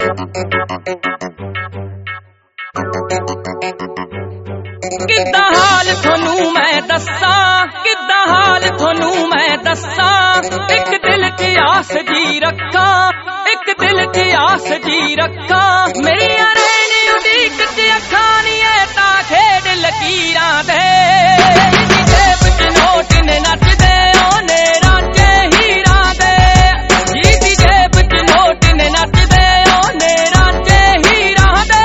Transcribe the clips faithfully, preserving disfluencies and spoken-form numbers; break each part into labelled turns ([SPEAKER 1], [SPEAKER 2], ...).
[SPEAKER 1] किद्दा हाल थोनू मैं दस्सा, किद्दा हाल थोनू मैं दस्सा। एक दिल च आस जी रखा, एक दिल च आस जी रखा। मेरी रैनी उड़ीक च अखां नी है ता खेड लकीरां दे। जेब च नोट ने नचदे ओने रांझे हीरां दे। जी दी जेब च नोट ने नचदे ओने रांझे हीरां दे।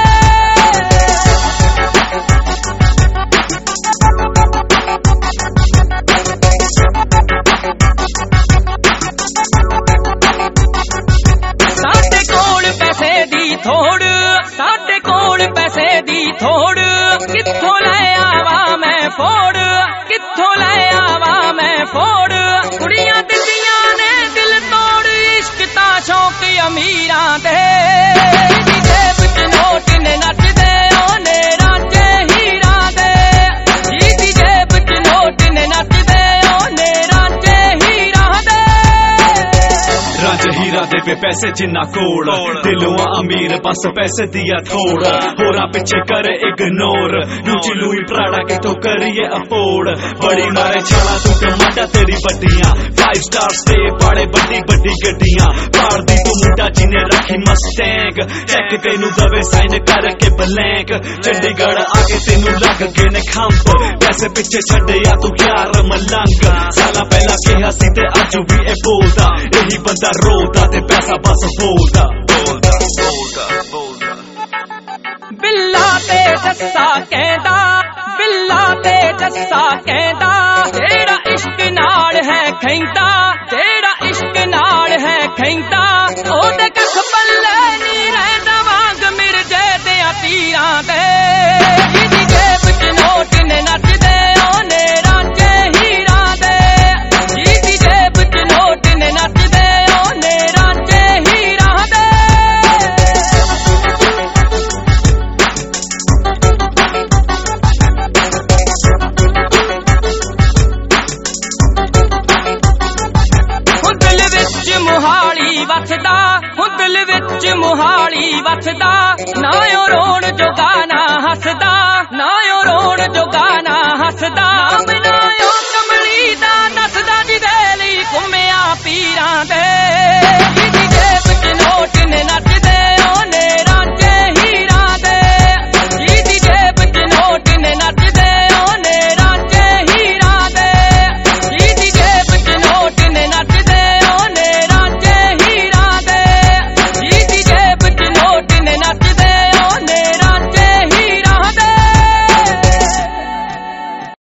[SPEAKER 1] साडे कोल पैसे दी थोड़, साडे कोल पैसे दी थोड़। कित्थों लै आवा मैं फोड़, कित्थों लै आवा मैं फोड़। कुड़ियां दिंदियां ने दिल तोड़, इश्क ता शौक अमीरां दे। जेब च नोट ने नचदे ओने रांझे हीरां दे। जी दी जेब च नोट ने नचदे ओने रांझे हीरां दे।
[SPEAKER 2] रांझे हीरा दे पे पैसे जिन्ना कोड़, दिलों अमीर बस पैसे दिया थोड़। होरा पिछे करे इग्नोर, लूची लुई प्राड़ा के तो करिए अफोर्ड। बड़ी मारे छाला तू टमाटा तेरी बड्डियां, फाइव स्टार स्टे पाड़े बड्डी बड्डी गड्डियां। पार दी तू मुंडा जिने रखी मस्टैंग, चेक तेनू दवे साइन करके ब्लैंक। चंडीगढ़ आके तेनू लग गए ने खंप, पैसे पिछे छड्डिया तू यार मलंग। साला पहला कहा सी ते अज भी ए बोलदा, यही बंदा रोदा ते पैसा बस बोलदा बोलदा बोलदा बोलदा।
[SPEAKER 1] बिल्ला ते जस्सा कहंदा, बिल्ला ते जस्सा कहंदा। जेड़ा इश्क नाल है खैंदा, जेड़ा इश्क नाल है खैंदा। ओदे कख पल्ले नी रहिंदा वांग मिर्जे दे तीरां दे। जी जेब च नोट ने नचदे ओने रांझे हीरां दे। जी दी जेब च नोट ने नचदे ओने रांझे हीरां दे। दिल विच मुहाली वसदा, दिल विच मुहाली वसदा। ना ओ रोण जो गाना हसदा, ना ओ रोण जो गाना हसदा। नाम ना ओ कमली दा दसदा जिदे लई घुम्मिया पीरां दे।